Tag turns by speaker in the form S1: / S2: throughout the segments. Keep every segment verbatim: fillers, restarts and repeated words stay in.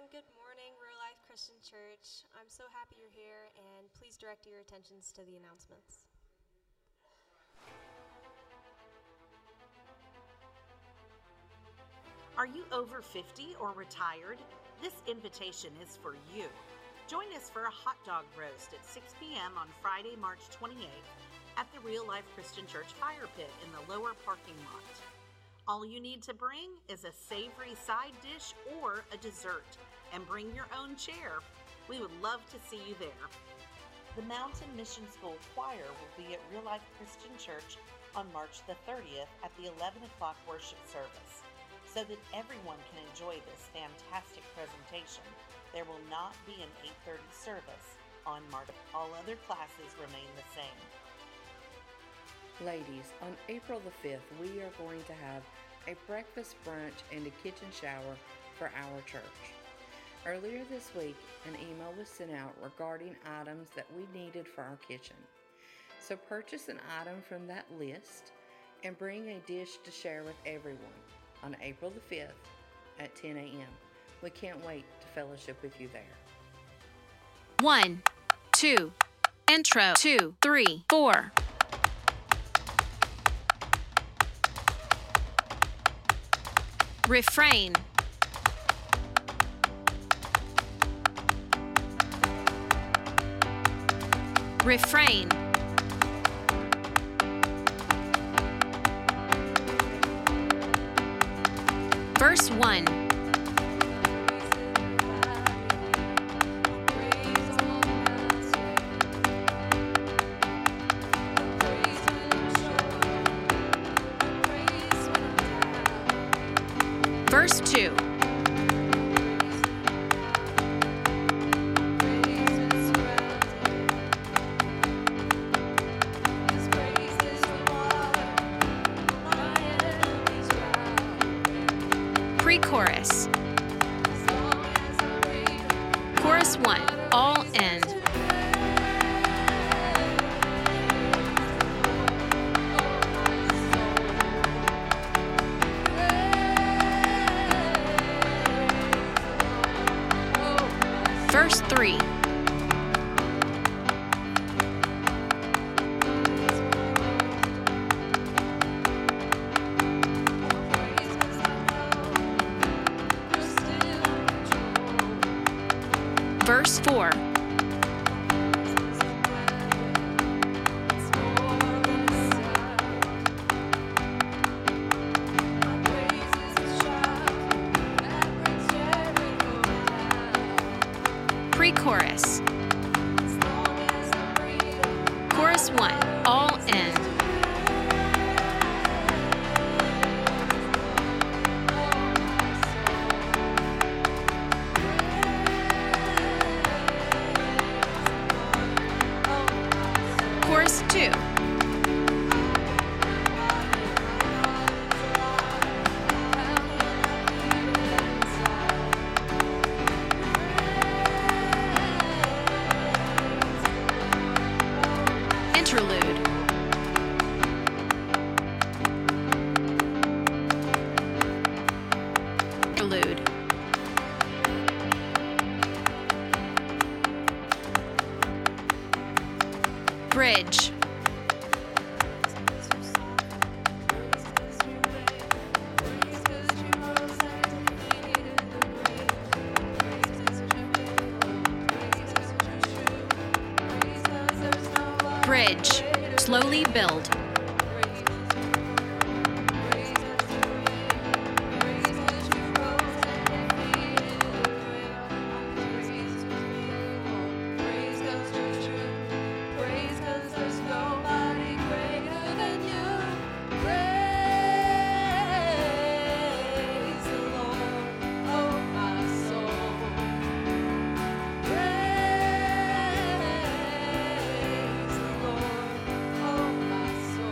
S1: Good morning, Real Life Christian Church. I'm so happy you're here, and please direct your attentions to the announcements.
S2: Are you over fifty or retired? This invitation is for you. Join us for a hot dog roast at six p.m. on Friday, March twenty-eighth at the Real Life Christian Church Fire Pit in the lower parking lot. All you need to bring is a savory side dish or a dessert, and bring your own chair. We would love to see you there. The Mountain Mission School Choir will be at Real Life Christian Church on March the thirtieth at the eleven o'clock worship service. So that everyone can enjoy this fantastic presentation, there will not be an eight thirty service on March. All other classes remain the same.
S3: Ladies, on April the fifth, we are going to have a breakfast, brunch, and a kitchen shower for our church. Earlier this week, an email was sent out regarding items that we needed for our kitchen. So purchase an item from that list and bring a dish to share with everyone on April the fifth at ten a.m. We can't wait to fellowship with you there.
S4: One, two, intro, two, three, four. Refrain. Refrain. Verse one. Verse two. Pre-chorus. Chorus one, all end. Verse three. Verse four. Pre-chorus. Chorus one, all end. Chorus two. Interlude. Interlude. Bridge. Bridge. Slowly build.
S5: Praise the Lord, oh my soul.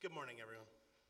S5: Good morning, everyone.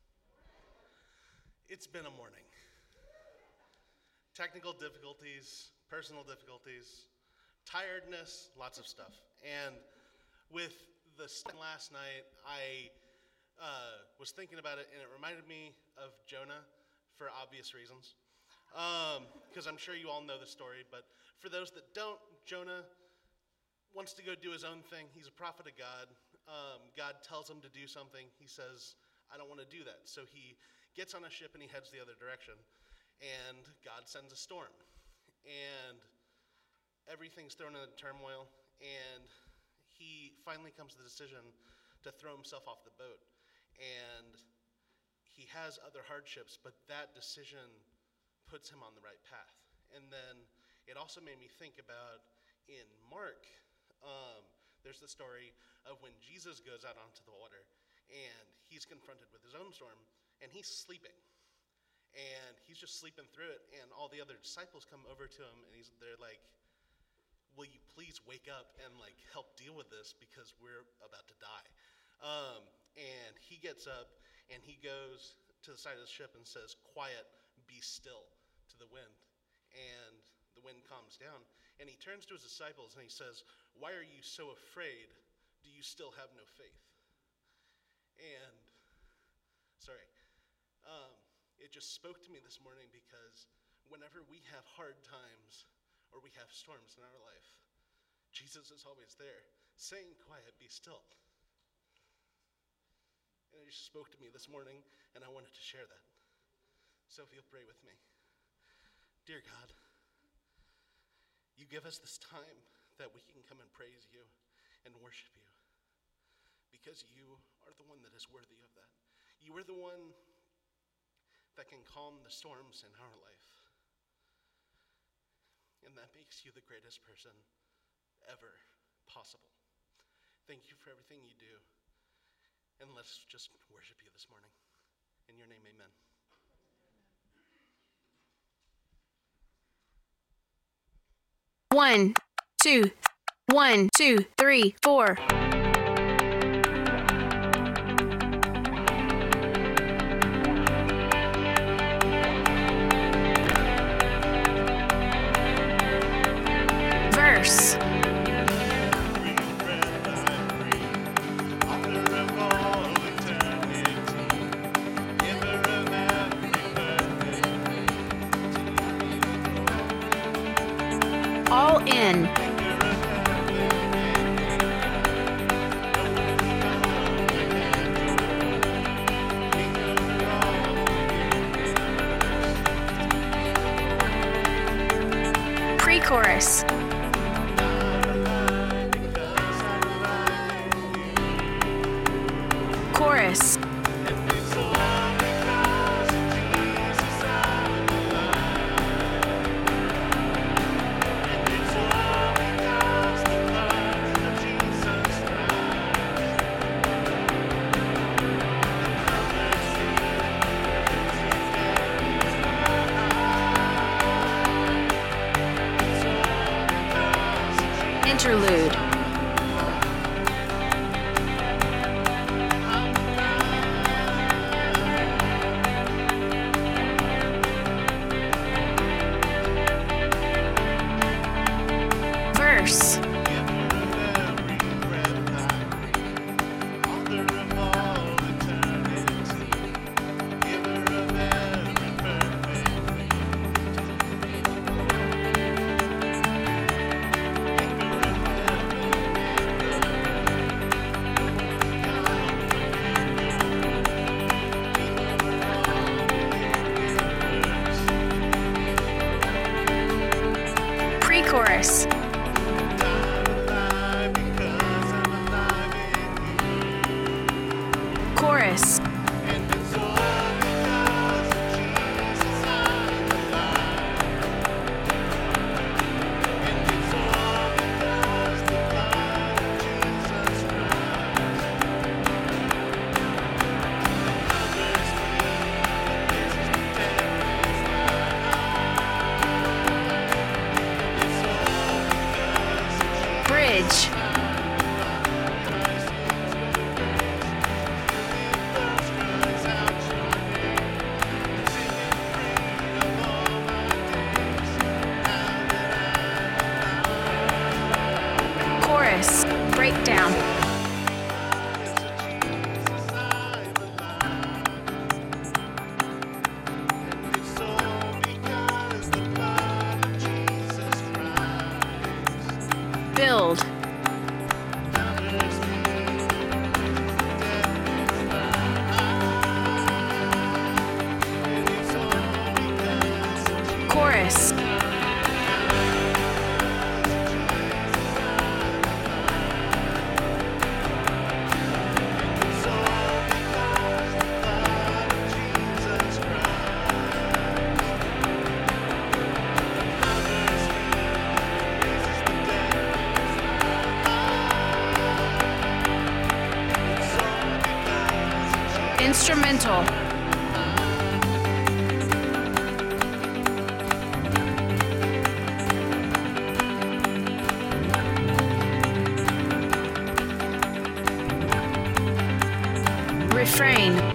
S5: It's been a morning. Technical difficulties, personal difficulties, tiredness, lots of stuff. And with the st- last night, I uh, was thinking about it, and it reminded me of Jonah for obvious reasons. Because um, I'm sure you all know the story, but for those that don't, Jonah wants to go do his own thing. He's a prophet of God. Um, God tells him to do something. He says, I don't want to do that. So he gets on a ship and he heads the other direction. And God sends a storm. And everything's thrown into turmoil. And he finally comes to the decision to throw himself off the boat. And he has other hardships, but that decision puts him on the right path. And then it also made me think about in Mark, um, there's the story of when Jesus goes out onto the water and he's confronted with his own storm and he's sleeping. And he's just sleeping through it, and all the other disciples come over to him and he's they're like, will you please wake up and like help deal with this because we're about to die. Um, and he gets up and he goes to the side of the ship and says, quiet, be still, to the wind. And the wind calms down. And he turns to his disciples and he says, why are you so afraid? Do you still have no faith? And, sorry, um, it just spoke to me this morning because whenever we have hard times or we have storms in our life, Jesus is always there, saying, quiet, be still. And it just spoke to me this morning, and I wanted to share that. So if you'll pray with me. Dear God, you give us this time that we can come and praise you and worship you because you are the one that is worthy of that. You are the one that can calm the storms in our life. And that makes you the greatest person ever possible. Thank you for everything you do. And let's just worship you this morning. In your name, amen.
S4: One, two, one, two, three, four. Verse. All in. Pre-chorus. Chorus. Interlude. Verse. Pre-chorus. Chorus. Instrumental. Refrain.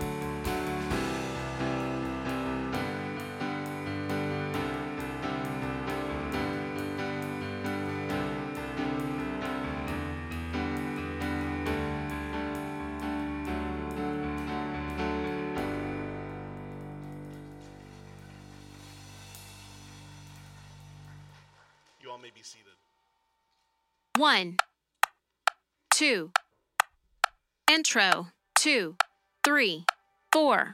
S5: You all may be seated.
S4: One, two. Intro. Two, three, four.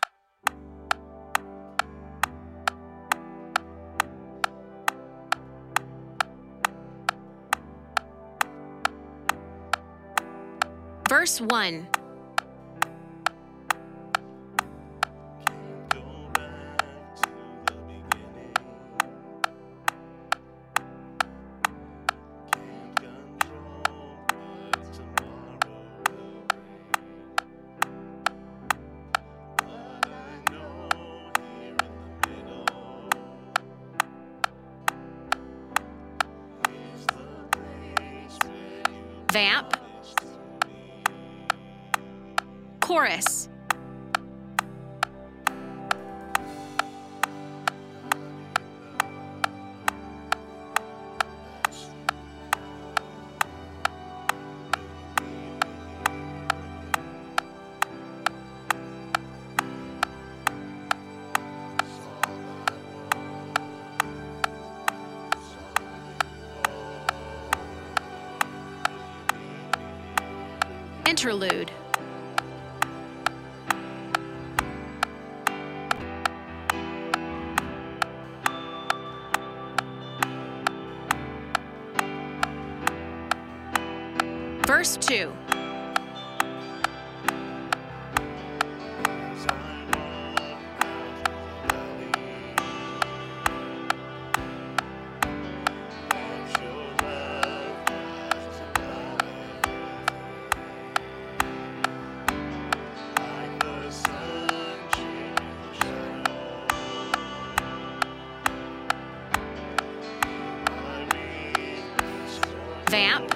S4: Verse one.
S5: Can't go back to the beginning. Can't control what tomorrow will bring. But I know here in the middle is the place where you
S4: Vamp.
S5: promised to be.
S4: Chorus. Interlude. Verse two.
S5: As I walk out of the valley, let your love rise above everything, like the sun changing shadow. My weakness, your
S4: Vamp.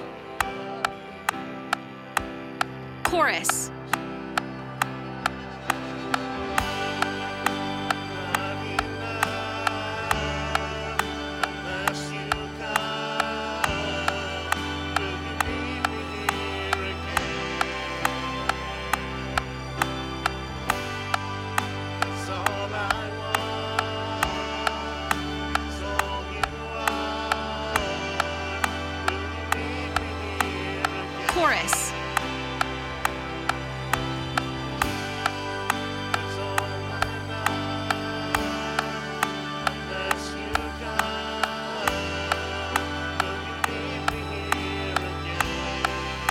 S4: Chorus.
S5: not enough unless you come. Will you meet me here again? That's all I want. Is all you are. Will you meet me here again?
S4: Chorus.
S5: That's all I know. Unless you come, will you meet me here again?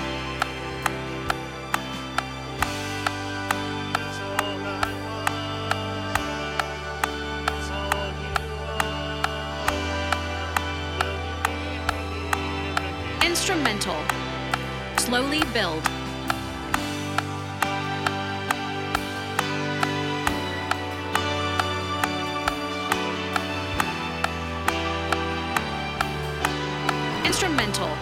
S5: That's all I want. That's all you are. Will you meet me here again?
S4: Instrumental. Slowly build. Instrumental.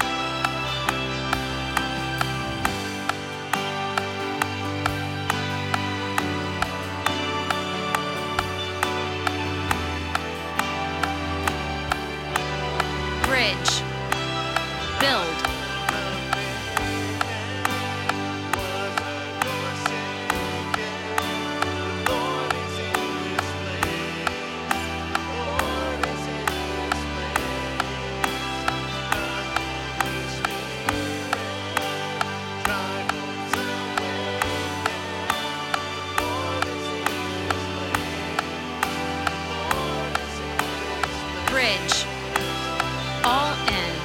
S4: Bridge. Build. Bridge. All in.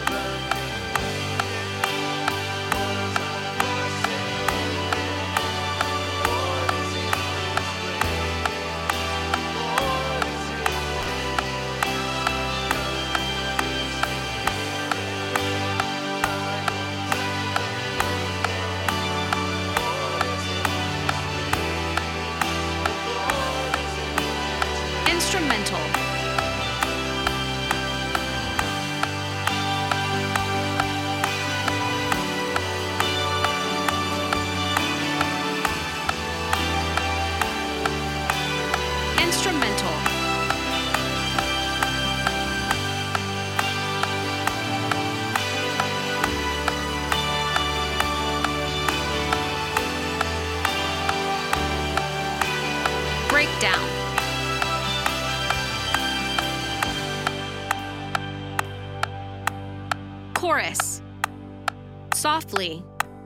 S4: Chorus. Softly.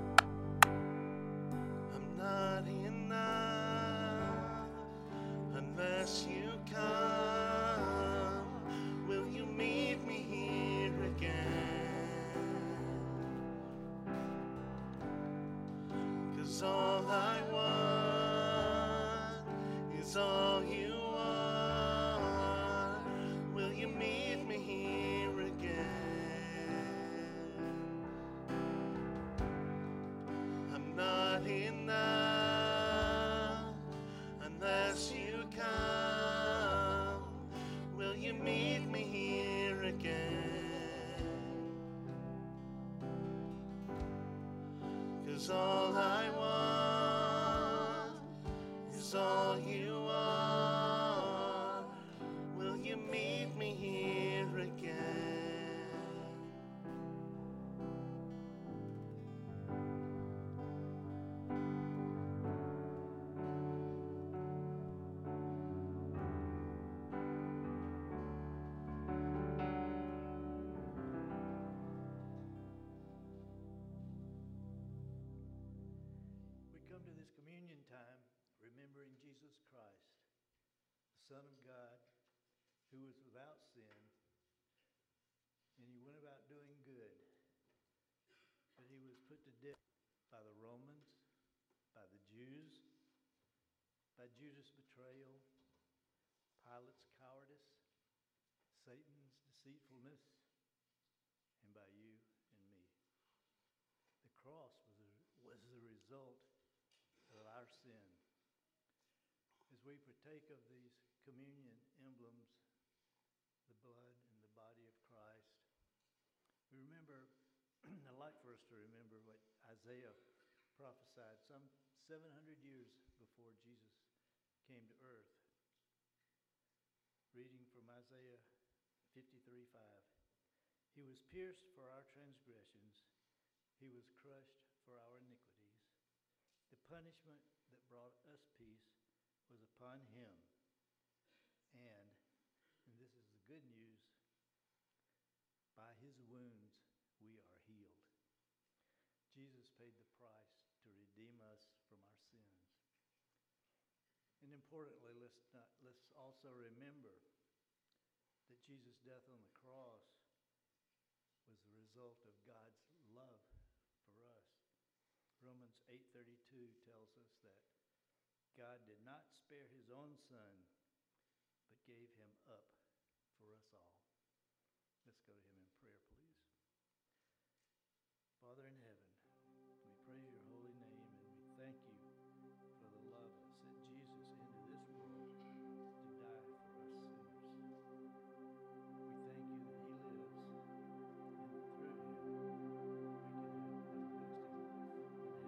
S5: I'm not enough unless you come. Will you meet me here again? 'Cause all I want is all you are. Will you meet me here again? I'm not enough unless you come. Will you meet me here again? 'Cause all I want is all you are. Will you meet me here again?
S6: We come to this communion time remembering Jesus Christ, the Son of God, who was without sin, and he went about doing good. But he was put to death by the Romans, by the Jews, by Judas' betrayal, Pilate's cowardice, Satan's deceitfulness, and by you and me. The cross was a, was the result of our sin. As we partake of these communion emblems, the blood and the body of Christ, we remember, I'd like for us to remember what Isaiah prophesied some seven hundred years before Jesus came to earth. Reading from Isaiah fifty-three five. He was pierced for our transgressions. He was crushed for our iniquities. The punishment that brought us peace was upon him. And, and this is the good news, by his wounds we are healed. Jesus paid the price to redeem us from our sins. And importantly, let's, not, let's also remember that Jesus' death on the cross was the result of God's love for us. Romans eight thirty-two tells us that God did not spare his own son, but gave him up for us all. Let's go to him in prayer, please. Father in heaven, we praise your holy name and we thank you for the love that sent Jesus into this world to die for us sinners. We thank you that he lives, and that through him we can have everlasting life in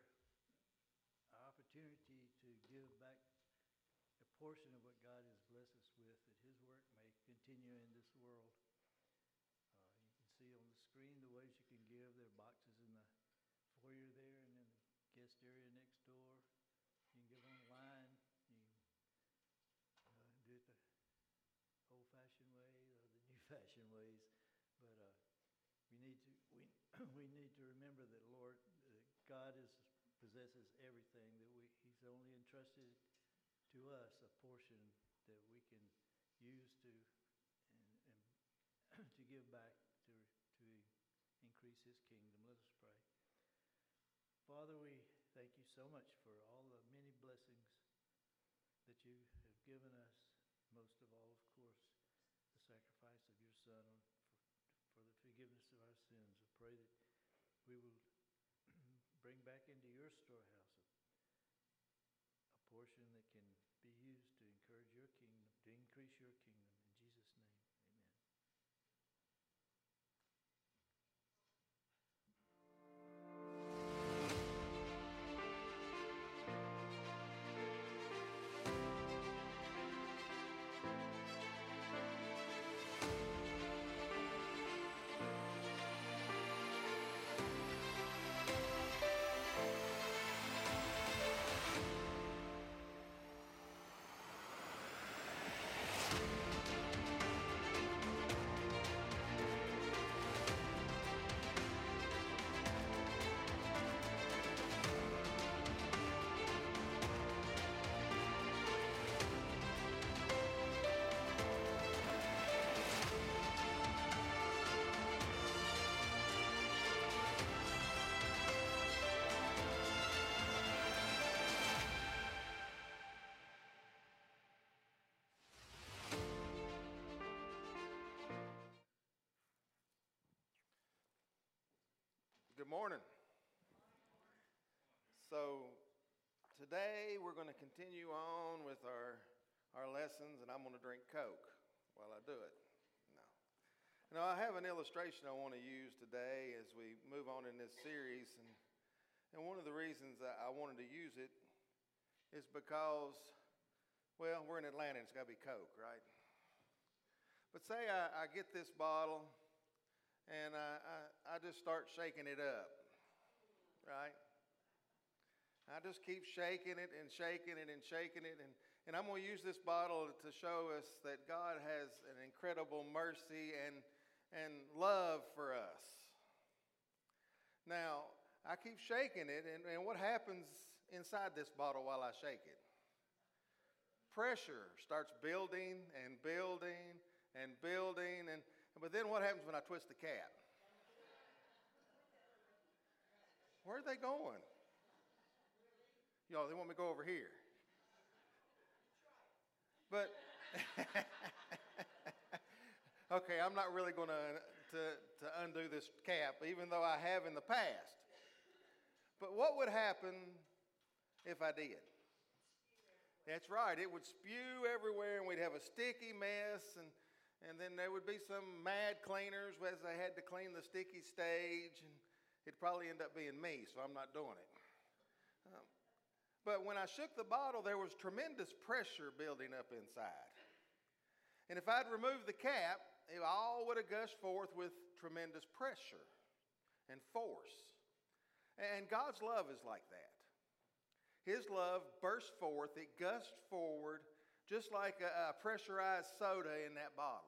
S6: opportunity to give back a portion of what God has blessed continue in this world. Uh, you can see on the screen the ways you can give. There are boxes in the foyer there and in the guest area next door. You can give online. You can uh, do it the old-fashioned way or the new-fashioned ways. But uh, we need to we we need to remember that Lord, uh, God is possesses everything. That we He's only entrusted to us a portion that we can use to and, and to give back to to increase His kingdom. Let us pray. Father, we thank you so much for all the many blessings that you have given us. Most of all, of course, the sacrifice of your Son on, for, for the forgiveness of our sins. I pray that we will bring back into your storehouse a, a portion that can be used to encourage your kingdom, to increase your kingdom. In Jesus' name, amen.
S7: Good morning. So today we're going to continue on with our our lessons, and I'm going to drink Coke while I do it. No. Now I have an illustration I want to use today as we move on in this series, and and one of the reasons that I wanted to use it is because, well, we're in Atlanta and it's got to be Coke, right? But say I, I get this bottle and I, I, I just start shaking it up, right? I just keep shaking it and shaking it and shaking it. And, and I'm going to use this bottle to show us that God has an incredible mercy and, and love for us. Now, I keep shaking it, and, and what happens inside this bottle while I shake it? Pressure starts building and building and building, and but then what happens when I twist the cap? Where are they going? Y'all, they want me to go over here. But, okay, I'm not really going to, to undo this cap, even though I have in the past. But what would happen if I did? That's right. It would spew everywhere, and we'd have a sticky mess, and And then there would be some mad cleaners as they had to clean the sticky stage, and it'd probably end up being me, so I'm not doing it. Um, but when I shook the bottle, there was tremendous pressure building up inside. And if I'd removed the cap, it all would have gushed forth with tremendous pressure and force. And God's love is like that. His love burst forth, it gushed forward, just like a, a pressurized soda in that bottle.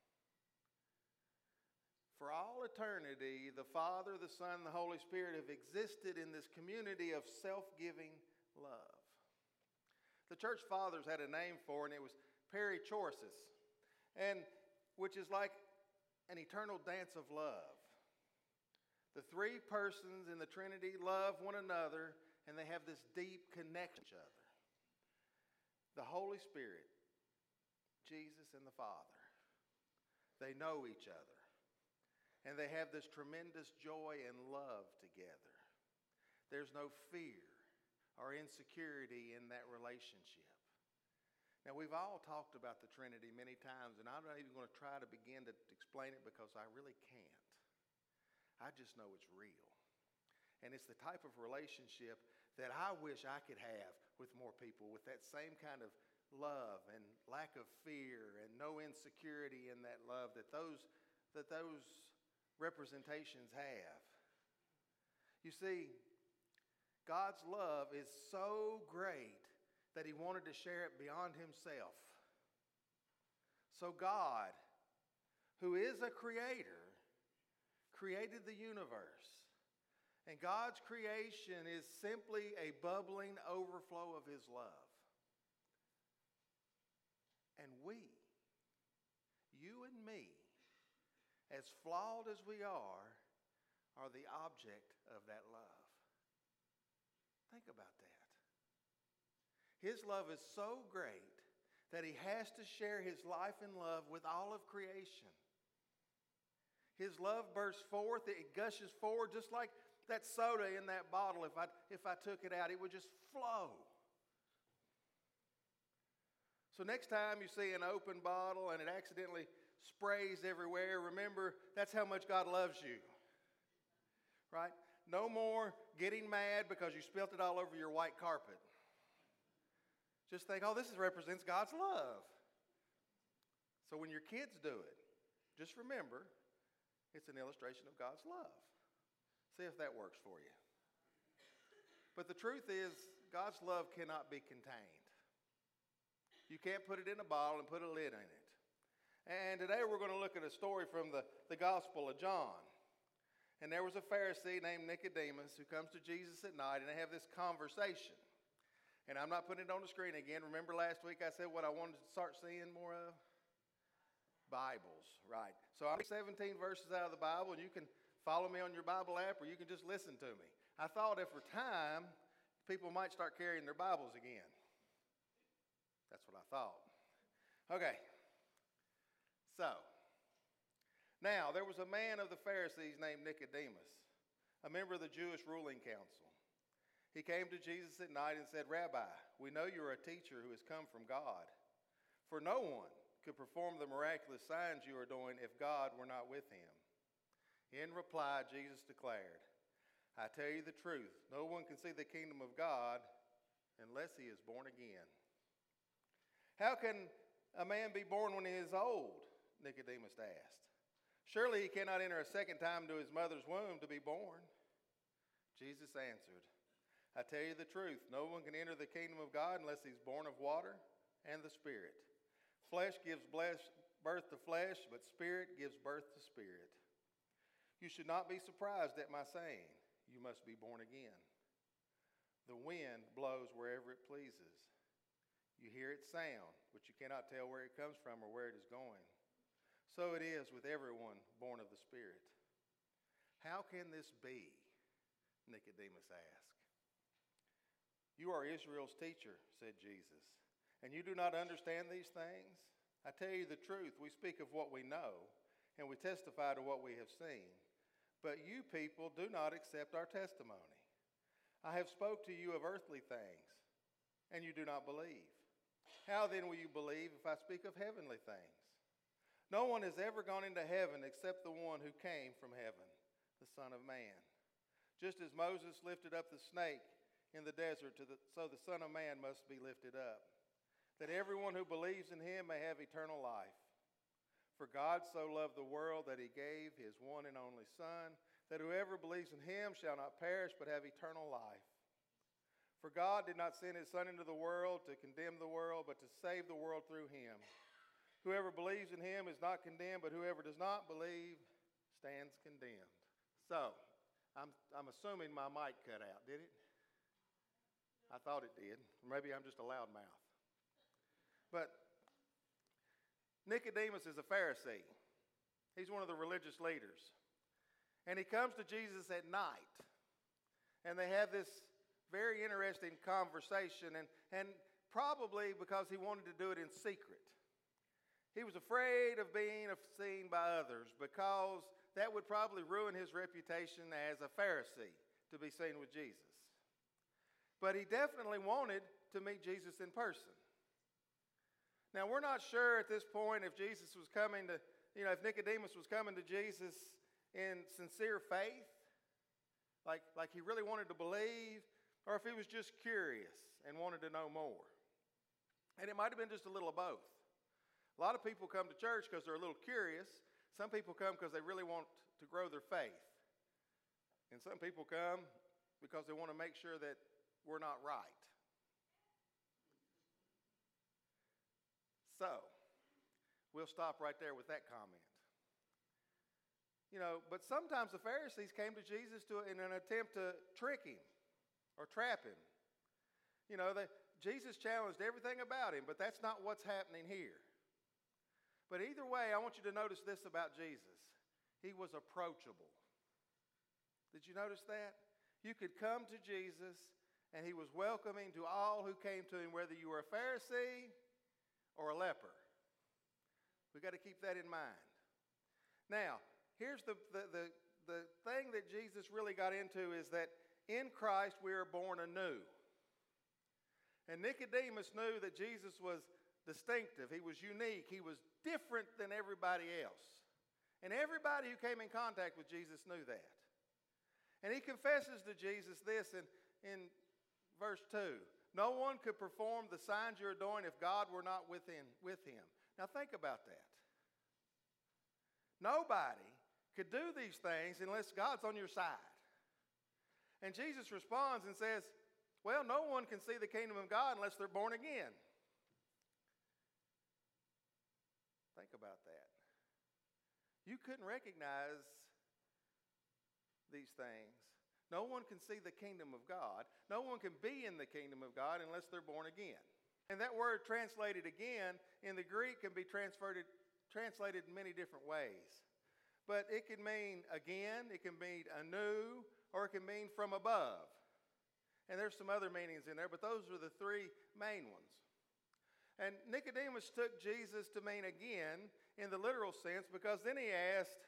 S7: For all eternity, the Father, the Son, and the Holy Spirit have existed in this community of self-giving love. The church fathers had a name for it, and it was perichoresis, and which is like an eternal dance of love. The three persons in the Trinity love one another, and they have this deep connection to each other. The Holy Spirit, Jesus, and the Father, they know each other. And they have this tremendous joy and love together. There's no fear or insecurity in that relationship. Now, we've all talked about the Trinity many times, and I'm not even going to try to begin to explain it because I really can't. I just know it's real. And it's the type of relationship that I wish I could have with more people, with that same kind of love and lack of fear and no insecurity in that love that those, that those representations have. You see, God's love is so great that he wanted to share it beyond himself. So God, who is a creator, created the universe. And God's creation is simply a bubbling overflow of his love. And we, you and me, as flawed as we are, are the object of that love. Think about that. His love is so great that he has to share his life and love with all of creation. His love bursts forth, it gushes forward just like that soda in that bottle. If I, if I took it out, it would just flow. So next time you see an open bottle and it accidentally sprays everywhere, remember that's how much God loves you. Right? No more getting mad because you spilt it all over your white carpet. Just think, oh, this is, represents God's love. So when your kids do it, just remember it's an illustration of God's love. See if that works for you. But the truth is, God's love cannot be contained. You can't put it in a bottle and put a lid in it. And today we're going to look at a story from the, the Gospel of John. And there was a Pharisee named Nicodemus who comes to Jesus at night, and they have this conversation. And I'm not putting it on the screen again. Remember last week I said what I wanted to start seeing more of? Bibles, right. So I'm seventeen verses out of the Bible, and you can follow me on your Bible app, or you can just listen to me. I thought if for time, people might start carrying their Bibles again. That's what I thought. Okay. So, now there was a man of the Pharisees named Nicodemus, a member of the Jewish ruling council. He came to Jesus at night and said, Rabbi, we know you are a teacher who has come from God. For no one could perform the miraculous signs you are doing if God were not with him. In reply, Jesus declared, I tell you the truth, no one can see the kingdom of God unless he is born again. How can a man be born when he is old? Nicodemus asked. Surely he cannot enter a second time into his mother's womb to be born. Jesus answered, I tell you the truth, no one can enter the kingdom of God unless he's born of water and the Spirit. Flesh gives birth to flesh, but Spirit gives birth to spirit. You should not be surprised at my saying, you must be born again. The wind blows wherever it pleases. You hear its sound, but you cannot tell where it comes from or where it is going. So it is with everyone born of the Spirit. How can this be? Nicodemus asked. You are Israel's teacher, said Jesus, and you do not understand these things? I tell you the truth, we speak of what we know, and we testify to what we have seen. But you people do not accept our testimony. I have spoke to you of earthly things, and you do not believe. How then will you believe if I speak of heavenly things? No one has ever gone into heaven except the one who came from heaven, the Son of Man. Just as Moses lifted up the snake in the desert, to the, so the Son of Man must be lifted up, that everyone who believes in him may have eternal life. For God so loved the world that he gave his one and only Son, that whoever believes in him shall not perish but have eternal life. For God did not send his Son into the world to condemn the world, but to save the world through him. Whoever believes in him is not condemned, but whoever does not believe stands condemned. So, I'm, I'm assuming my mic cut out, did it? I thought it did. Maybe I'm just a loudmouth. But Nicodemus is a Pharisee. He's one of the religious leaders. And he comes to Jesus at night. And they have this very interesting conversation. And, and probably because he wanted to do it in secret. He was afraid of being seen by others because that would probably ruin his reputation as a Pharisee to be seen with Jesus. But he definitely wanted to meet Jesus in person. Now, we're not sure at this point if Jesus was coming to, you know, if Nicodemus was coming to Jesus in sincere faith, like, like he really wanted to believe, or if he was just curious and wanted to know more. And it might have been just a little of both. A lot of people come to church because they're a little curious. Some people come because they really want to grow their faith. And some people come because they want to make sure that we're not right. So, we'll stop right there with that comment. You know, but sometimes the Pharisees came to Jesus to, in an attempt to trick him or trap him. You know, they, Jesus challenged everything about him, but that's not what's happening here. But either way, I want you to notice this about Jesus. He was approachable. Did you notice that? You could come to Jesus, and he was welcoming to all who came to him, whether you were a Pharisee or a leper. We've got to keep that in mind. Now, here's the, the, the, the thing that Jesus really got into is that in Christ we are born anew. And Nicodemus knew that Jesus was distinctive. He was unique. He was different than everybody else. And everybody who came in contact with Jesus knew that. And he confesses to Jesus this in, in verse two. No one could perform the signs you're doing if God were not within, with him. Now think about that. Nobody could do these things unless God's on your side. And Jesus responds and says, well, no one can see the kingdom of God unless they're born again. Think about that. You couldn't recognize these things. No one can see the kingdom of God. No one can be in the kingdom of God unless they're born again. And that word translated again in the Greek can be transferred, translated in many different ways. But it can mean again, it can mean anew, or it can mean from above. And there's some other meanings in there, but those are the three main ones. And Nicodemus took Jesus to mean again in the literal sense, because then he asked,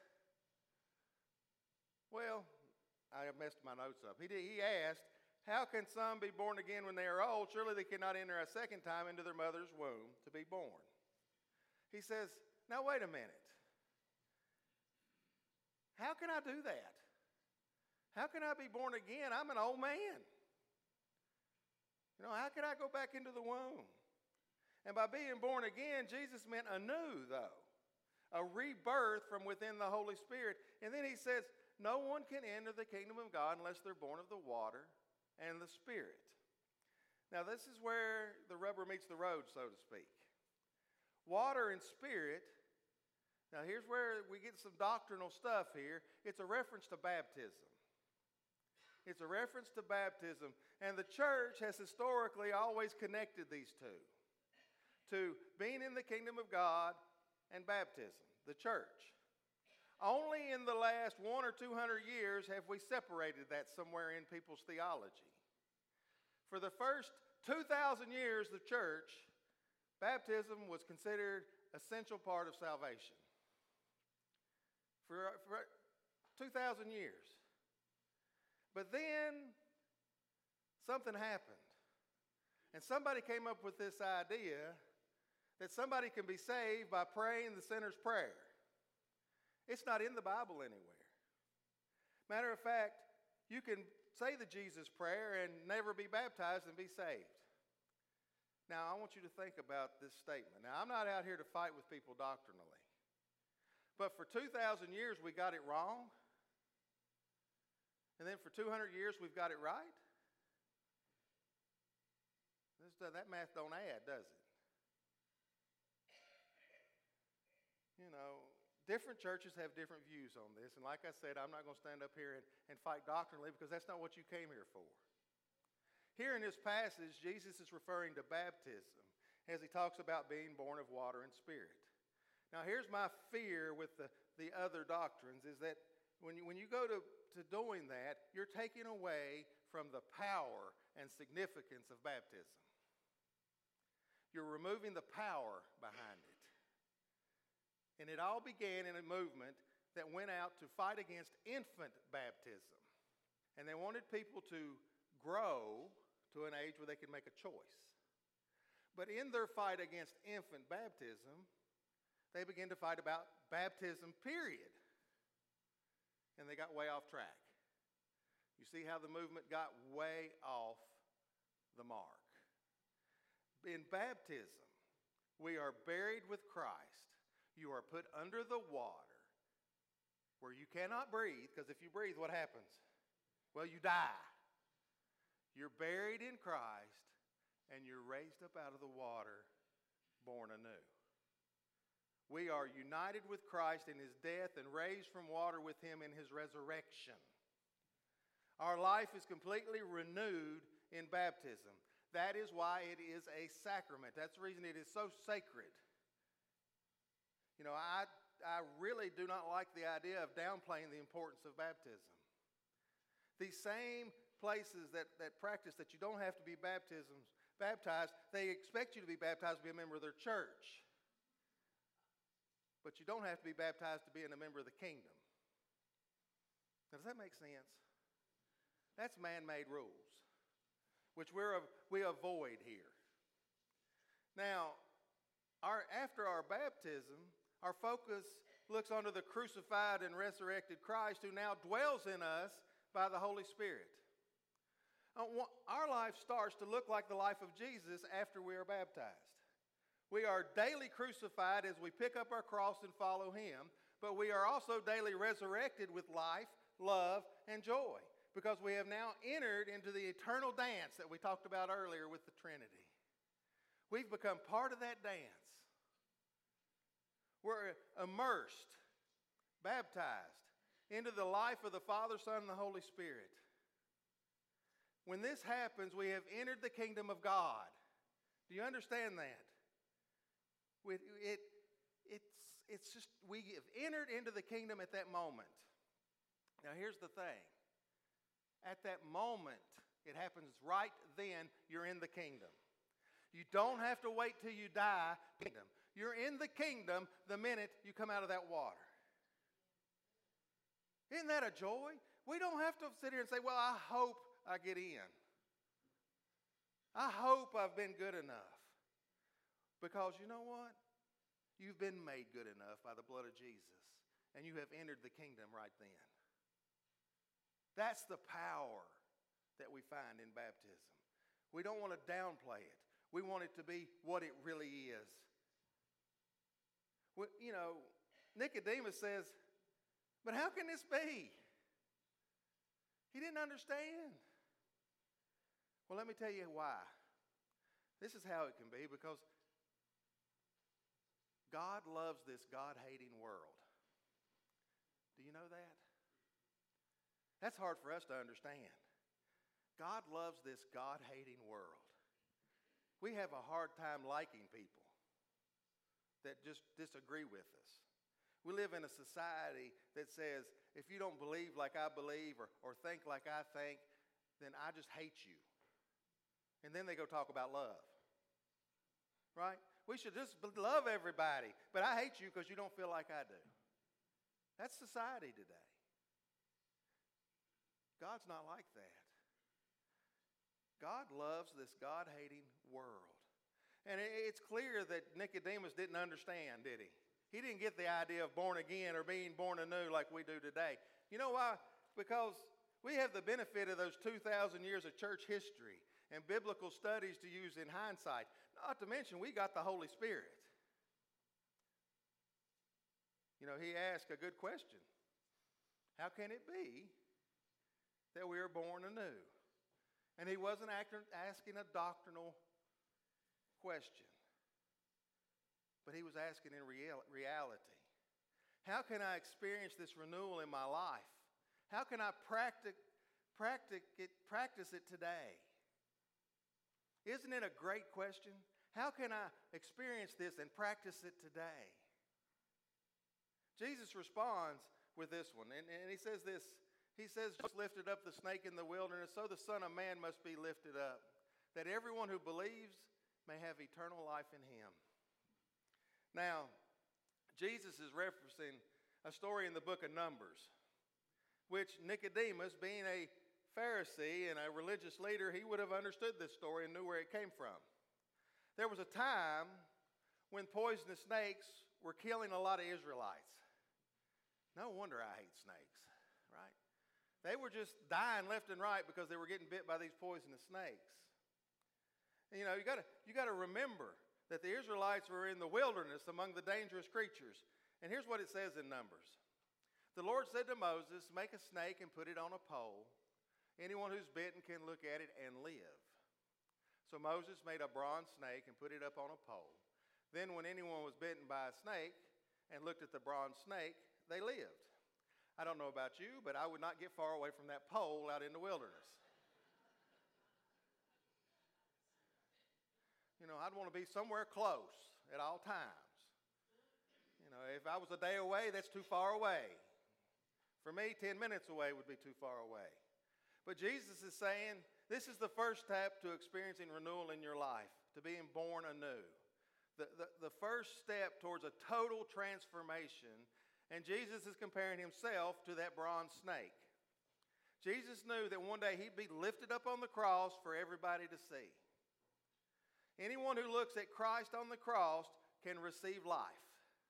S7: well, I messed my notes up. He, did, he asked, how can some be born again when they are old? Surely they cannot enter a second time into their mother's womb to be born. He says, now wait a minute. How can I do that? How can I be born again? I'm an old man. You know, how can I go back into the womb? And by being born again, Jesus meant anew, though. A rebirth from within the Holy Spirit. And then he says, no one can enter the kingdom of God unless they're born of the water and the Spirit. Now, this is where the rubber meets the road, so to speak. Water and Spirit. Now, here's where we get some doctrinal stuff here. It's a reference to baptism. It's a reference to baptism. And the church has historically always connected these two. To being in the kingdom of God and baptism, the church. Only in the last one or two hundred years have we separated that somewhere in people's theology. For the first two thousand years of the church, baptism was considered an essential part of salvation. For, for two thousand years. But then something happened. And somebody came up with this idea that somebody can be saved by praying the sinner's prayer. It's not in the Bible anywhere. Matter of fact, you can say the Jesus prayer and never be baptized and be saved. Now, I want you to think about this statement. Now, I'm not out here to fight with people doctrinally. But for two thousand years, we got it wrong. And then for two hundred years, we've got it right. This, that math don't add, does it? You know, different churches have different views on this. And like I said, I'm not going to stand up here and, and fight doctrinally because that's not what you came here for. Here in this passage, Jesus is referring to baptism as he talks about being born of water and Spirit. Now, here's my fear with the, the other doctrines is that when you, when you go to, to doing that, you're taking away from the power and significance of baptism. You're removing the power behind it. And it all began in a movement that went out to fight against infant baptism. And they wanted people to grow to an age where they could make a choice. But in their fight against infant baptism, they began to fight about baptism, period. And they got way off track. You see how the movement got way off the mark. In baptism, we are buried with Christ. You are put under the water where you cannot breathe, because if you breathe, what happens? Well, you die. You're buried in Christ, and you're raised up out of the water, born anew. We are united with Christ in his death and raised from water with him in his resurrection. Our life is completely renewed in baptism. That is why it is a sacrament. That's the reason it is so sacred. You know, I, I really do not like the idea of downplaying the importance of baptism. These same places that, that practice that you don't have to be baptisms, baptized, they expect you to be baptized to be a member of their church. But you don't have to be baptized to be a member of the kingdom. Now, does that make sense? That's man-made rules, which we're, we avoid here. Now, our, after our baptism, our focus looks onto the crucified and resurrected Christ who now dwells in us by the Holy Spirit. Our life starts to look like the life of Jesus after we are baptized. We are daily crucified as we pick up our cross and follow him, but we are also daily resurrected with life, love, and joy, because we have now entered into the eternal dance that we talked about earlier with the Trinity. We've become part of that dance. We're immersed, baptized into the life of the Father, Son, and the Holy Spirit. When this happens, we have entered the kingdom of God. Do you understand that? It, it, it's, it's just, we have entered into the kingdom at that moment. Now here's the thing. At that moment, it happens right then, you're in the kingdom. You don't have to wait till you die. Kingdom. You're in the kingdom the minute you come out of that water. Isn't that a joy? We don't have to sit here and say, well, I hope I get in. I hope I've been good enough. Because you know what? You've been made good enough by the blood of Jesus, and you have entered the kingdom right then. That's the power that we find in baptism. We don't want to downplay it. We want it to be what it really is. Well, you know, Nicodemus says, but how can this be? He didn't understand. Well, let me tell you why. This is how it can be, because God loves this God-hating world. Do you know that? That's hard for us to understand. God loves this God-hating world. We have a hard time liking people that just disagree with us. We live in a society that says, if you don't believe like I believe or, or think like I think, then I just hate you. And then they go talk about love. Right? We should just love everybody, but I hate you because you don't feel like I do. That's society today. God's not like that. God loves this God-hating world. And it's clear that Nicodemus didn't understand, did he? He didn't get the idea of born again or being born anew like we do today. You know why? Because we have the benefit of those two thousand years of church history and biblical studies to use in hindsight. Not to mention, we got the Holy Spirit. You know, he asked a good question. How can it be that we are born anew? And he wasn't asking a doctrinal question, but he was asking in real, reality. How can I experience this renewal in my life? How can I practice, practice, it, practice it today? Isn't it a great question? How can I experience this and practice it today? Jesus responds with this one, and, and he says this. He says, just lifted up the snake in the wilderness, so the Son of Man must be lifted up, that everyone who believes may have eternal life in him. Now, Jesus is referencing a story in the book of Numbers, which Nicodemus, being a Pharisee and a religious leader, he would have understood this story and knew where it came from. There was a time when poisonous snakes were killing a lot of Israelites. No wonder I hate snakes, right? They were just dying left and right because they were getting bit by these poisonous snakes. You know, you got to you got to remember that the Israelites were in the wilderness among the dangerous creatures. And here's what it says in Numbers. The Lord said to Moses, make a snake and put it on a pole. Anyone who's bitten can look at it and live. So Moses made a bronze snake and put it up on a pole. Then when anyone was bitten by a snake and looked at the bronze snake, they lived. I don't know about you, but I would not get far away from that pole out in the wilderness. You know, I'd want to be somewhere close at all times. You know, if I was a day away, that's too far away. For me, ten minutes away would be too far away. But Jesus is saying this is the first step to experiencing renewal in your life, to being born anew. The, the, the first step towards a total transformation. And Jesus is comparing himself to that bronze snake. Jesus knew that one day he'd be lifted up on the cross for everybody to see. Anyone who looks at Christ on the cross can receive life.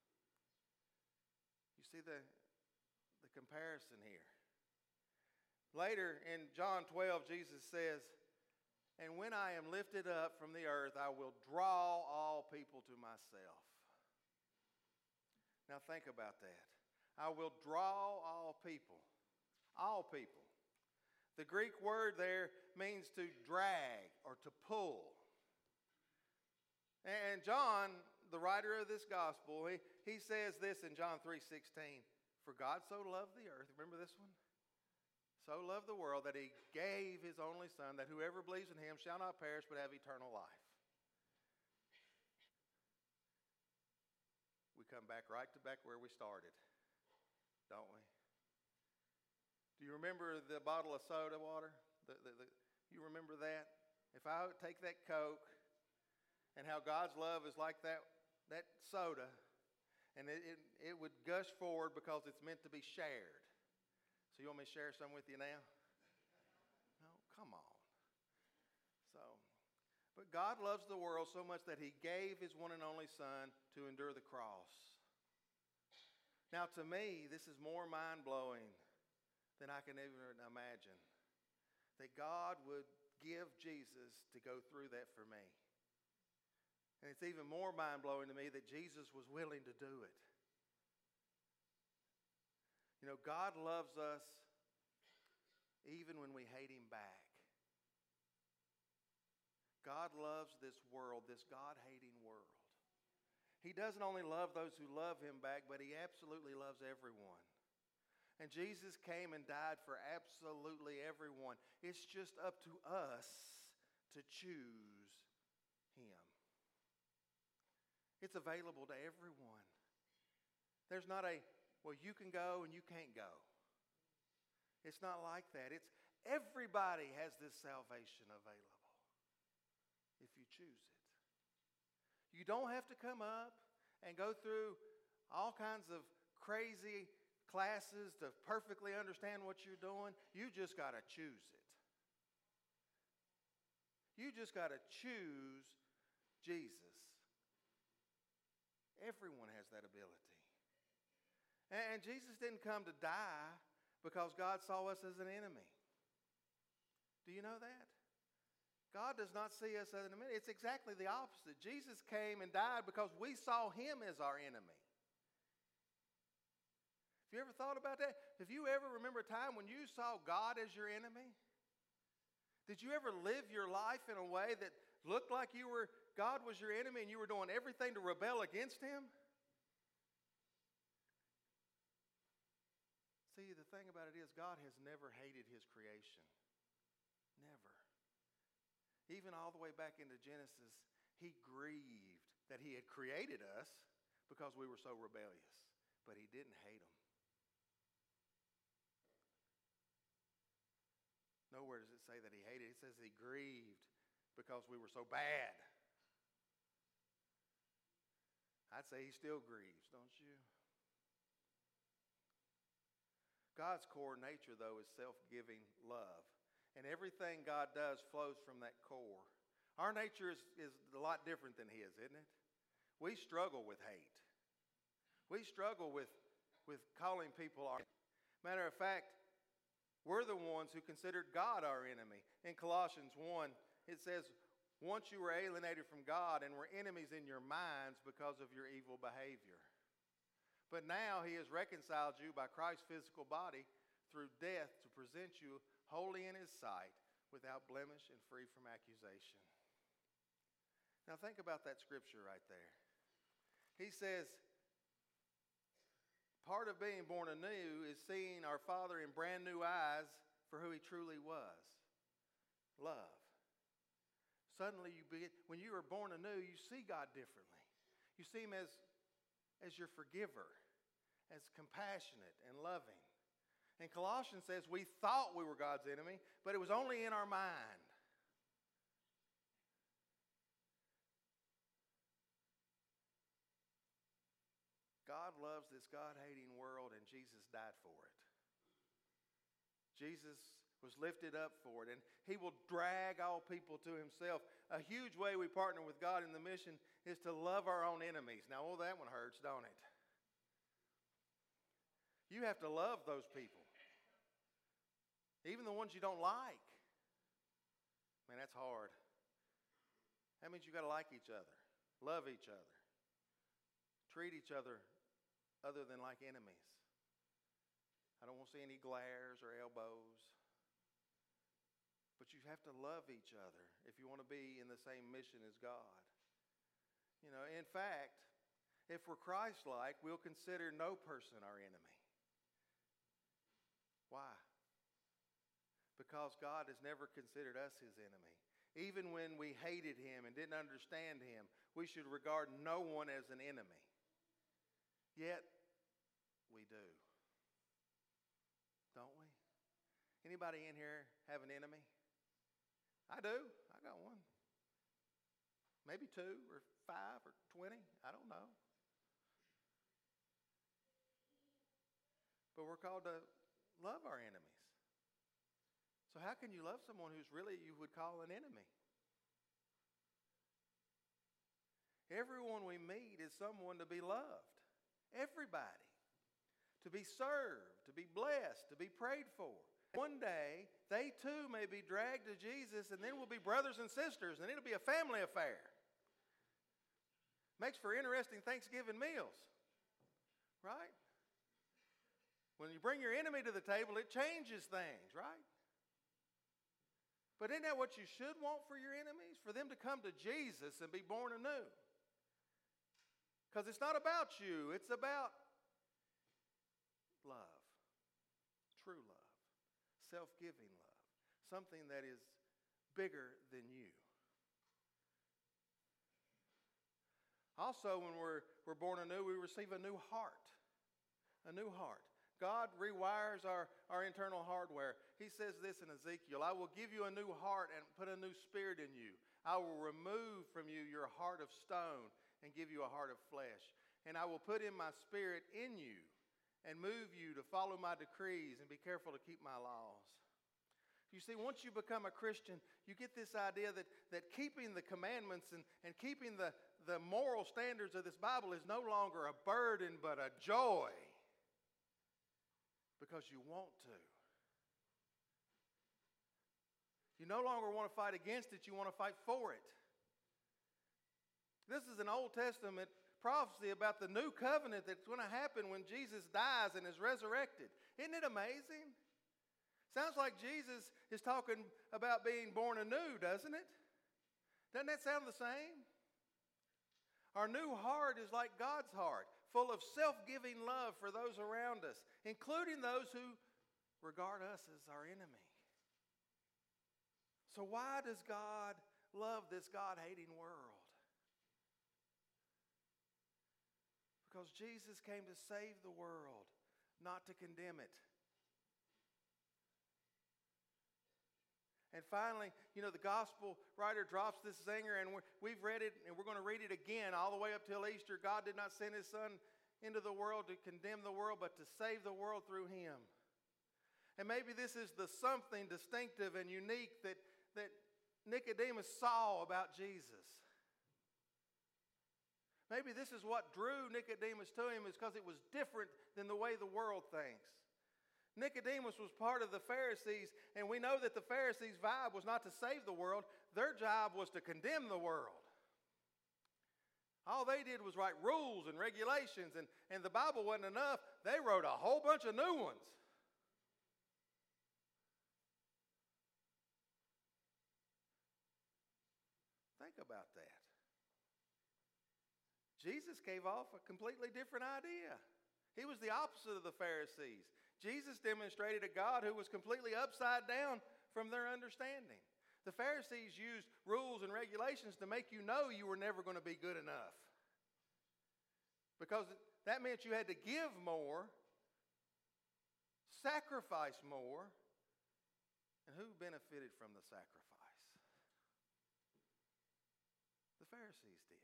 S7: You see the, the comparison here. Later in John twelve, Jesus says, and when I am lifted up from the earth, I will draw all people to myself. Now think about that. I will draw all people. All people. The Greek word there means to drag or to pull. And John, the writer of this gospel, he, he says this in John three sixteen. For God so loved the earth, remember this one? So loved the world that he gave his only son, that whoever believes in him shall not perish but have eternal life. We come back right to back where we started, don't we? Do you remember the bottle of soda water? The, the, the, you remember that? If I would take that Coke, and how God's love is like that, that soda, and it, it, it would gush forward because it's meant to be shared. So you want me to share some with you now? No, come on. So, but God loves the world so much that he gave his one and only son to endure the cross. Now to me, this is more mind-blowing than I can even imagine. That God would give Jesus to go through that for me. And it's even more mind-blowing to me that Jesus was willing to do it. You know, God loves us even when we hate him back. God loves this world, this God-hating world. He doesn't only love those who love him back, but he absolutely loves everyone. And Jesus came and died for absolutely everyone. It's just up to us to choose him. It's available to everyone. There's not a, well, you can go and you can't go. It's not like that. It's everybody has this salvation available if you choose it. You don't have to come up and go through all kinds of crazy classes to perfectly understand what you're doing. You just got to choose it. You just got to choose Jesus. Everyone has that ability. And Jesus didn't come to die because God saw us as an enemy. Do you know that? God does not see us as an enemy. It's exactly the opposite. Jesus came and died because we saw him as our enemy. Have you ever thought about that? Have you ever remember a time when you saw God as your enemy? Did you ever live your life in a way that looked like you were God was your enemy and you were doing everything to rebel against him? See, the thing about it is God has never hated his creation. Never. Even all the way back into Genesis, he grieved that he had created us because we were so rebellious. But he didn't hate them. Nowhere does it say that he hated. It says he grieved because we were so bad. I'd say he still grieves, don't you? God's core nature, though, is self-giving love. And everything God does flows from that core. Our nature is, is a lot different than his, isn't it? We struggle with hate. We struggle with, with calling people our enemy. Matter of fact, we're the ones who considered God our enemy. In Colossians one, it says, Once you were alienated from God and were enemies in your minds because of your evil behavior. But now he has reconciled you by Christ's physical body through death to present you holy in his sight, without blemish and free from accusation. Now think about that scripture right there. He says, part of being born anew is seeing our Father in brand new eyes for who he truly was. Love. Suddenly, you begin, when you are born anew, you see God differently. You see him as, as your forgiver, as compassionate and loving. And Colossians says we thought we were God's enemy, but it was only in our mind. God loves this God-hating world, and Jesus died for it. Jesus was lifted up for it, and he will drag all people to himself. A huge way we partner with God in the mission is to love our own enemies. Now, oh, that one hurts, don't it? You have to love those people. Even the ones you don't like. Man, that's hard. That means you got to like each other, love each other, treat each other other than like enemies. I don't want to see any glares or elbows. But you have to love each other if you want to be in the same mission as God. You know, in fact, if we're Christ-like, we'll consider no person our enemy. Why? Because God has never considered us his enemy. Even when we hated him and didn't understand him, we should regard no one as an enemy. Yet, we do. Don't we? Anybody in here have an enemy? I do. I got one. Maybe two or five or twenty. I don't know. But we're called to love our enemies. So how can you love someone who's really you would call an enemy? Everyone we meet is someone to be loved. Everybody. To be served, to be blessed, to be prayed for. One day, they too may be dragged to Jesus, and then we'll be brothers and sisters, and it'll be a family affair. Makes for interesting Thanksgiving meals, right? When you bring your enemy to the table, it changes things, right? But isn't that what you should want for your enemies? For them to come to Jesus and be born anew. Because it's not about you, it's about love, true love. Self-giving love, something that is bigger than you. Also, when we're, we're born anew, we receive a new heart. A new heart. God rewires our, our internal hardware. He says this in Ezekiel, I will give you a new heart and put a new spirit in you. I will remove from you your heart of stone and give you a heart of flesh. And I will put in my spirit in you and move you to follow my decrees and be careful to keep my laws. You see, once you become a Christian, you get this idea that, that keeping the commandments and, and keeping the, the moral standards of this Bible is no longer a burden but a joy because you want to. You no longer want to fight against it, you want to fight for it. This is an Old Testament prophecy about the new covenant that's going to happen when Jesus dies and is resurrected. Isn't it amazing? Sounds like Jesus is talking about being born anew, doesn't it? Doesn't that sound the same? Our new heart is like God's heart, full of self-giving love for those around us, including those who regard us as our enemy. So why does God love this God-hating world? Because Jesus came to save the world, not to condemn it. And finally, you know, the gospel writer drops this zinger, and we're, we've read it, and we're going to read it again all the way up till Easter. God did not send his Son into the world to condemn the world, but to save the world through him. And maybe this is the something distinctive and unique that, that Nicodemus saw about Jesus. Maybe this is what drew Nicodemus to him, is because it was different than the way the world thinks. Nicodemus was part of the Pharisees, and we know that the Pharisees' vibe was not to save the world. Their job was to condemn the world. All they did was write rules and regulations, and, and the Bible wasn't enough. They wrote a whole bunch of new ones. Think about that. Jesus gave off a completely different idea. He was the opposite of the Pharisees. Jesus demonstrated a God who was completely upside down from their understanding. The Pharisees used rules and regulations to make you know you were never going to be good enough. Because that meant you had to give more, sacrifice more, and who benefited from the sacrifice? The Pharisees did.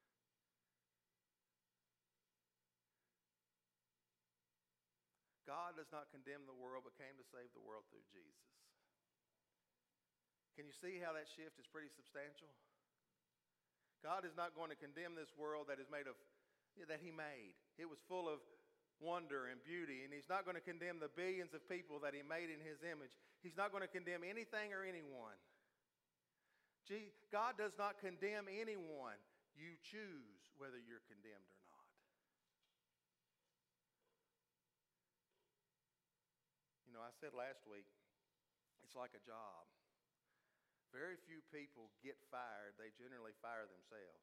S7: God does not condemn the world, but came to save the world through Jesus. Can you see how that shift is pretty substantial? God is not going to condemn this world that is made of, that He made. It was full of wonder and beauty, and He's not going to condemn the billions of people that He made in His image. He's not going to condemn anything or anyone. Gee, God does not condemn anyone. You choose whether you're condemned or not. You know, I said last week, it's like a job. Very few people get fired. They generally fire themselves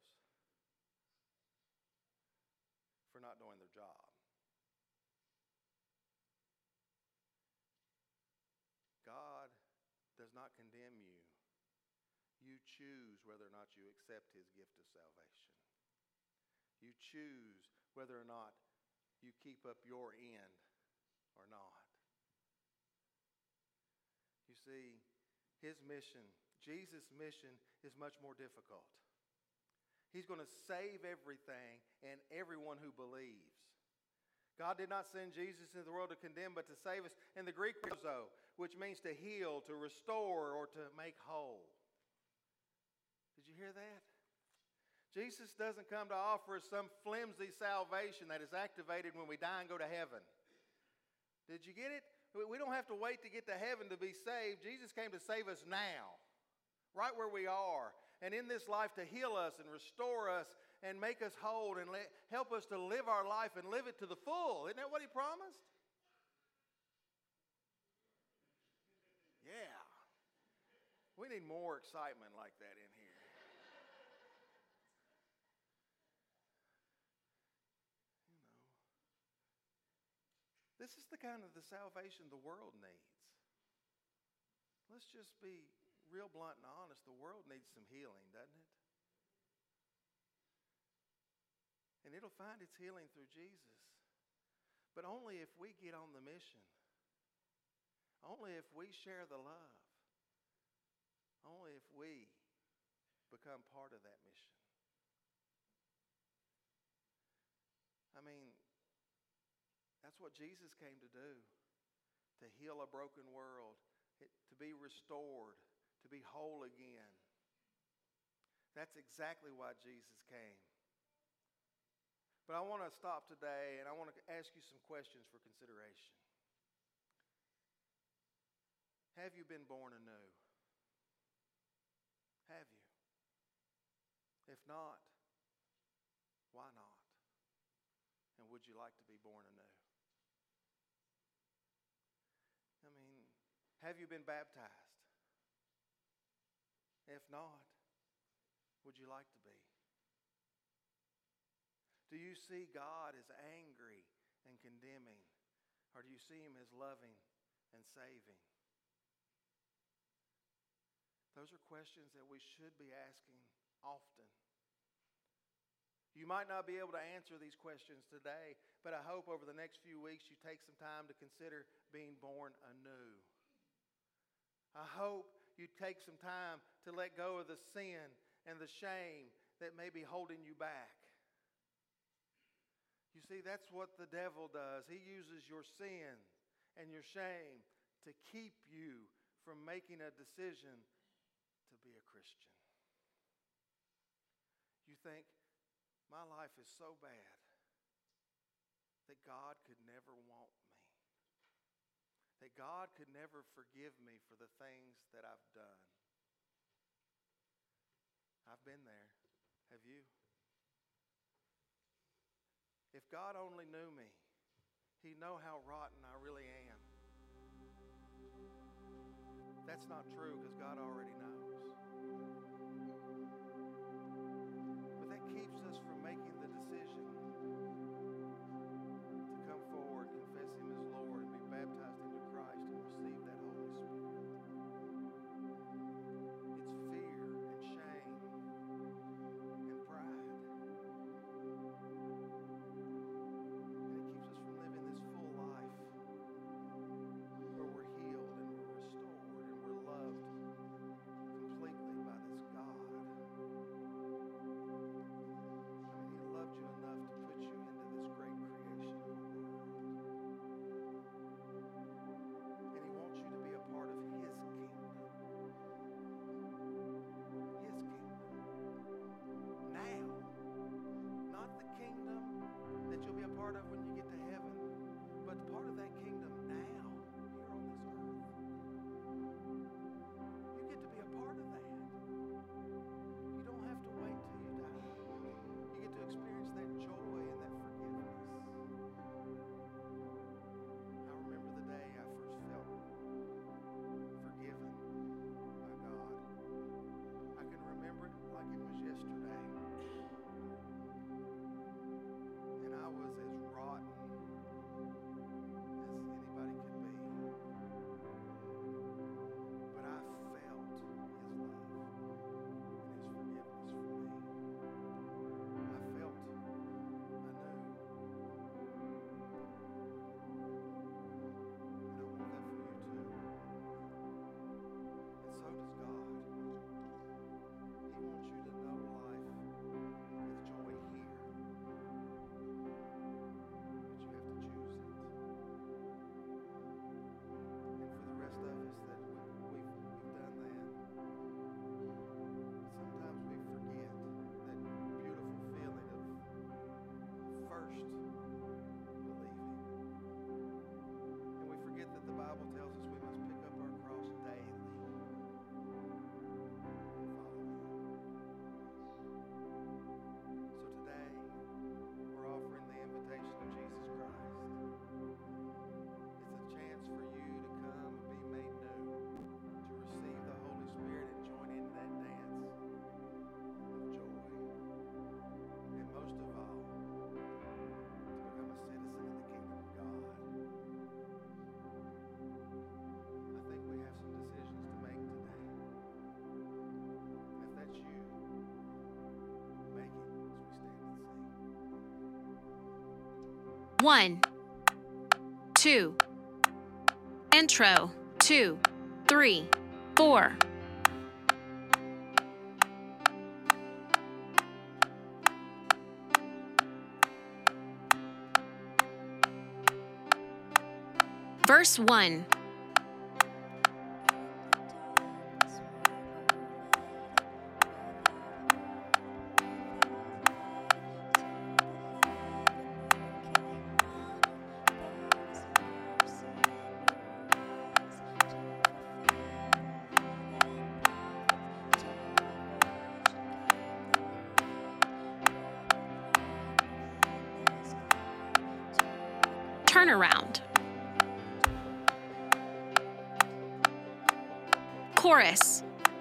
S7: for not doing their job. God does not condemn you. You choose whether or not you accept His gift of salvation. You choose whether or not you keep up your end or not. You see, His mission, Jesus' mission, is much more difficult. He's going to save everything and everyone who believes. God did not send Jesus into the world to condemn, but to save us. In the Greek, "sozo," which means to heal, to restore, or to make whole. Did you hear that? Jesus doesn't come to offer us some flimsy salvation that is activated when we die and go to heaven. Did you get it? We don't have to wait to get to heaven to be saved. Jesus came to save us now, right where we are, and in this life to heal us and restore us and make us whole and let, help us to live our life and live it to the full. Isn't that what He promised? Yeah. We need more excitement like that in here. This is the kind of the salvation the world needs. Let's just be real blunt and honest. The world needs some healing, doesn't it? And it'll find its healing through Jesus. But only if we get on the mission. Only if we share the love. Only if we become part of that mission. I mean, that's what Jesus came to do, to heal a broken world, to be restored, to be whole again. That's exactly why Jesus came. But I want to stop today and I want to ask you some questions for consideration. Have you been born anew? Have you? If not, why not? And would you like to be born anew? I mean, have you been baptized? If not, would you like to be? Do you see God as angry and condemning, or do you see Him as loving and saving? Those are questions that we should be asking often. You might not be able to answer these questions today, but I hope over the next few weeks you take some time to consider being born anew. I hope you take some time to let go of the sin and the shame that may be holding you back. You see, that's what the devil does. He uses your sin and your shame to keep you from making a decision to be a Christian. You think, my life is so bad that God could never want me. that God could never forgive me for the things that I've done. I've been there. Have you? If God only knew me, He'd know how rotten I really am. That's not true because God already knows. But that keeps us from making the decision to come forward, confess Him as Lord, and be baptized into Christ and receive that Holy Spirit. It's fear and shame and pride. And it keeps us from living this full life where we're healed and we're restored and we're loved completely by this God. I mean, He loved you enough to put you into this great creation of the world. And He wants you to be a part of His kingdom. His kingdom. Now. Not the kingdom that you'll be a part of when you get to heaven, but part of that kingdom now, here on this earth. You get to be a part of that. You don't have to wait till you die. You get to experience that joy and that forgiveness. I remember the day I first felt forgiven by God. I can remember it like it was yesterday. And I was as rotten as anybody could be. But I felt His love and His forgiveness for me. I felt anew. And I want that for you too. And so does God. He wants you to know life with joy here. But you have to choose it. And for the rest of us that we, we've, we've done that, sometimes we forget that beautiful feeling of first believing. And we forget that the Bible tells us we must pick up our cross daily and follow Him. So today, we're offering the invitation of Jesus Christ. It's a chance for you to come and be made new, to receive the Holy Spirit and join in that dance of joy. And most of all, to become a citizen of the kingdom of God. I think we have some decisions to make today. And if that's you, make it as we stand and sing.
S4: One, two, intro, two, three, four. Verse one. Turnaround. Chorus.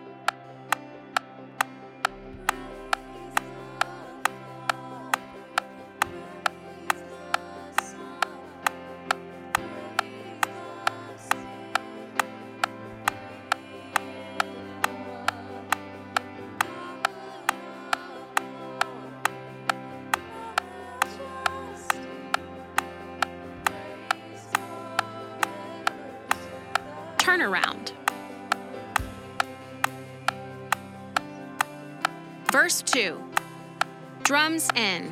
S4: Turnaround. Verse two. Drums in.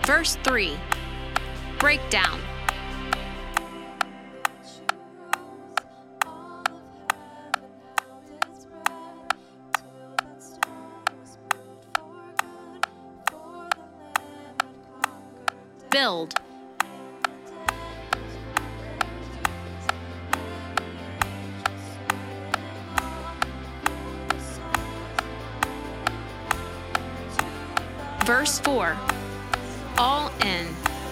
S4: Verse three. Breakdown. Build. Verse four. All in.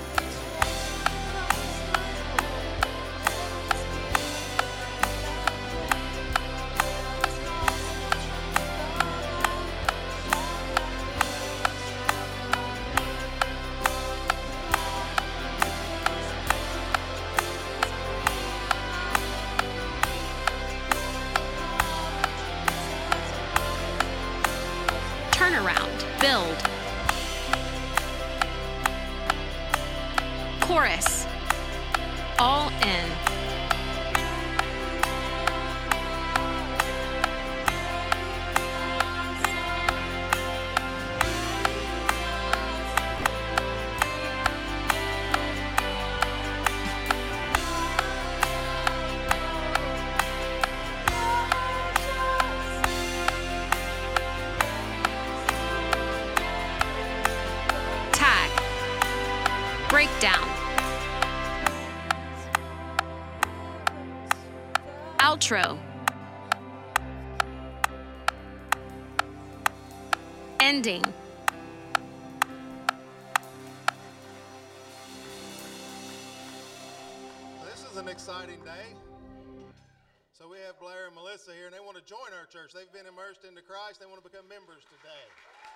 S4: Turnaround. Build. Chorus. All in. Tag. Breakdown. Outro. Ending.
S8: This is an exciting day. So we have Blair and Melissa here, and they want to join our church. They've been immersed into Christ. They want to become members today.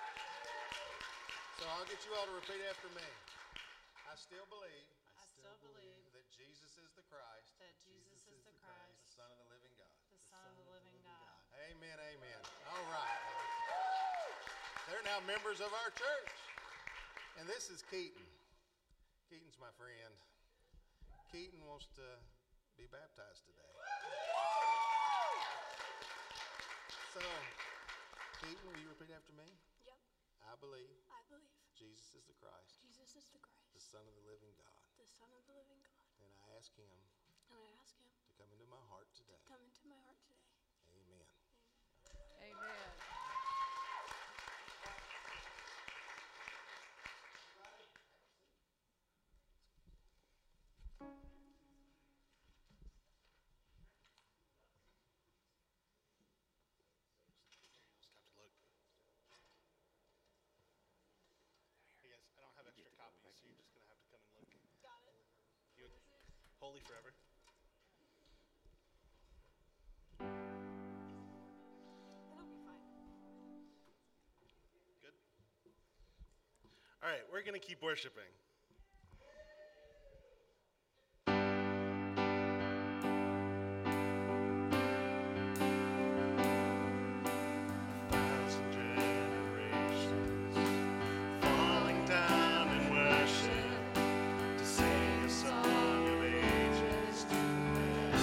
S8: So I'll get you all to repeat after me. I still believe,
S9: I still believe
S8: that Jesus is the Christ,
S9: that Jesus is the Christ,
S8: the Son of the living God.
S9: the Son of the living God.
S8: Amen, amen. All right. They're now members of our church. And this is Keaton. Keaton's my friend. Keaton wants to be baptized today. So, Keaton, will you repeat after me?
S1: Yep,
S8: I believe
S1: I believe
S8: Jesus is the Christ,
S1: Jesus is the Christ,
S8: the Son of the living God.
S1: the Son of the living God.
S8: And I ask him
S1: And I ask him
S8: to come into my heart today.
S1: to come into my heart today.
S8: Amen.
S9: Amen.
S5: Stop to look. Hey guys, I don't have extra copies, so you're just gonna have to come and look.
S1: Got it.
S5: You, holy forever.
S1: It'll be fine.
S5: Good. All right, we're gonna keep worshiping. Thousand generations falling down in worship to sing a song of ages to the Lamb.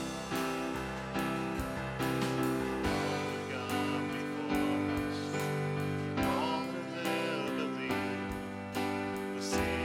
S5: All who've gone before us, and all that they'll believe, will sing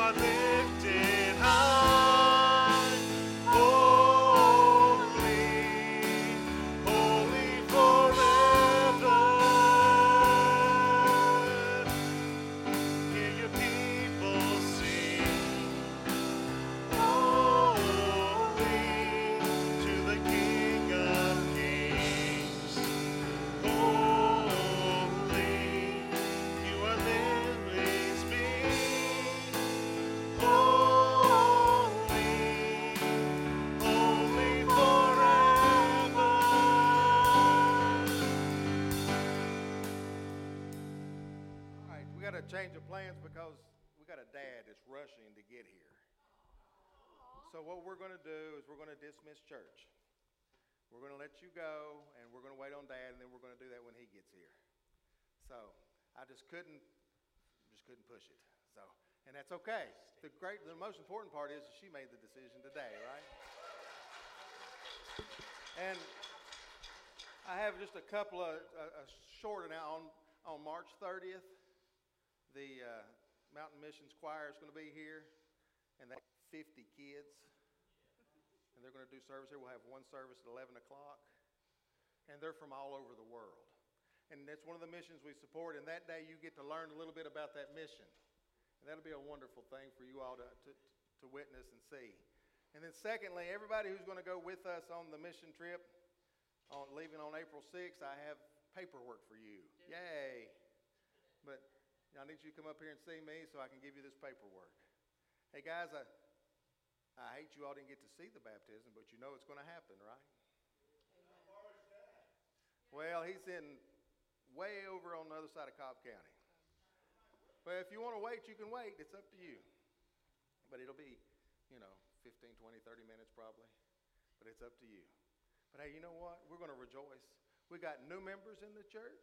S5: are lifted high. Holy, holy forever. Hear your people sing. Holy to the King of Kings. Holy, you are Lily's being. Holy, holy forever.
S7: All right, we got to change of plans because we got a dad that's rushing to get here. So what we're going to do is we're going to dismiss church. We're going to let you go, and we're going to wait on Dad, and then we're going to do that when he gets here. So I just couldn't, just couldn't push it. So, and that's okay. The great, the most important part is she made the decision today, right? And I have just a couple of a, a short now on on March thirtieth. The uh, Mountain Missions Choir is going to be here, and that's fifty kids. And they're going to do service here. We'll have one service at eleven o'clock. And they're from all over the world. And that's one of the missions we support. And that day you get to learn a little bit about that mission. And that'll be a wonderful thing for you all to, to, to witness and see. And then secondly, everybody who's going to go with us on the mission trip, on leaving on April sixth, I have paperwork for you. Yay. But I need you to come up here and see me so I can give you this paperwork. Hey guys, I, I hate you all didn't get to see the baptism, but you know it's going to happen, right? Well, he's in way over on the other side of Cobb County. Well, if you want to wait, you can wait. It's up to you. But it'll be, you know, fifteen, twenty, thirty minutes probably. But it's up to you. But hey, you know what? We're going to rejoice. We got new members in the church.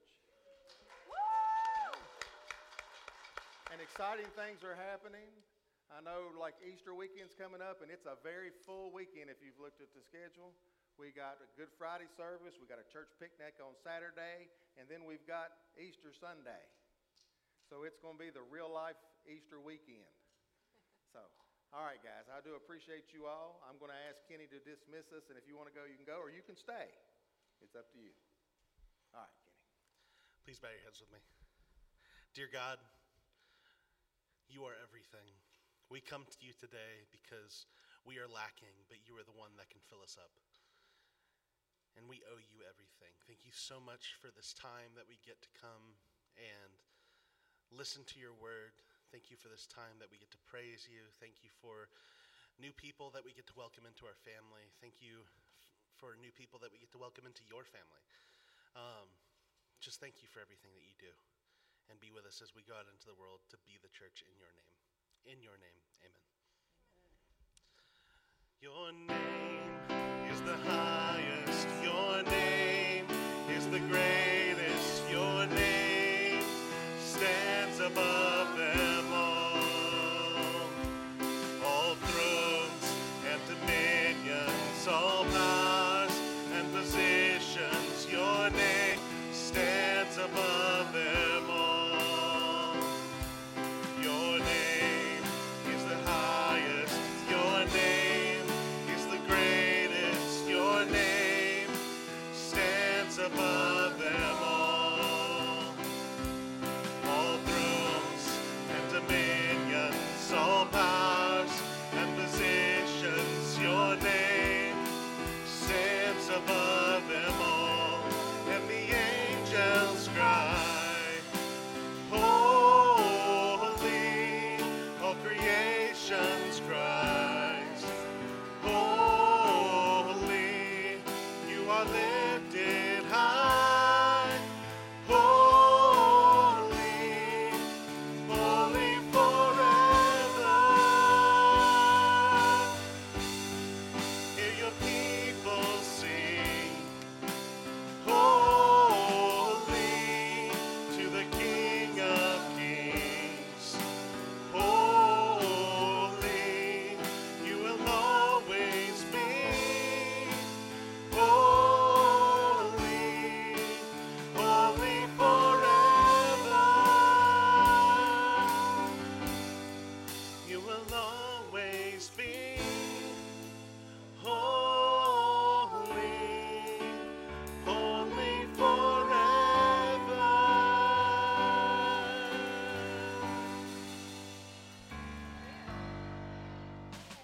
S7: And exciting things are happening. I know like Easter weekend's coming up, and it's a very full weekend if you've looked at the schedule. We got a Good Friday service, we got a church picnic on Saturday, and then we've got Easter Sunday. So it's going to be the real life Easter weekend. So, all right, guys, I do appreciate you all. I'm going to ask Kenny to dismiss us, and if you want to go, you can go, or you can stay. It's up to you. All right, Kenny.
S5: Please bow your heads with me. Dear God, you are everything. We come to you today because we are lacking, but you are the one that can fill us up. And we owe you everything. Thank you so much for this time that we get to come and listen to your word. Thank you for this time that we get to praise you. Thank you for new people that we get to welcome into our family. Thank you f- for new people that we get to welcome into your family. Um, just thank you for everything that you do. And be with us as we go out into the world to be the church in your name. In your name, amen. Your name is the highest. Your name is the greatest. Your name stands above.